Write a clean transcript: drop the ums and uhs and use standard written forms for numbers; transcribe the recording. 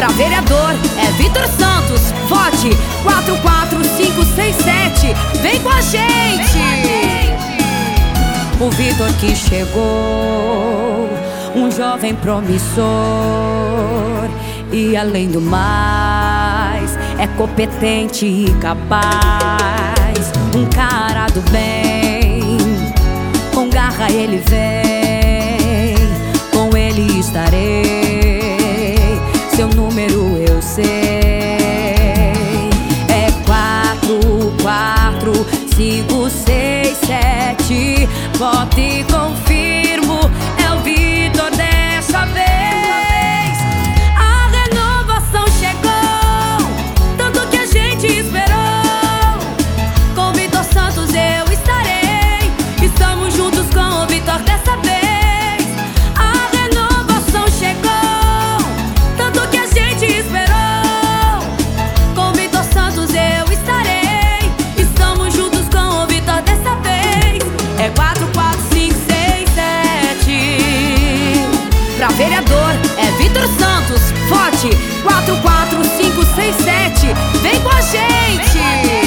vereador é Vitor Santos. Vote 44567. Vem com a gente! O Vitor que chegou, um jovem promissor, e além do mais, é competente e capaz. Um cara do bem, com garra ele vem, com ele estarei, seu número eu sei. É 44567. Voto e confirmo, é o Vitor dessa vez. A renovação chegou, tanto que a gente esperou. Com Vitor Santos eu estarei, estamos juntos com o Vitor dessa vez. A renovação chegou, tanto que a gente esperou. Com Vitor Santos eu estarei, estamos juntos com o Vitor dessa vez. É 44567. Pra vereador é Vitor Santos. Vote 44567. Vem com a gente!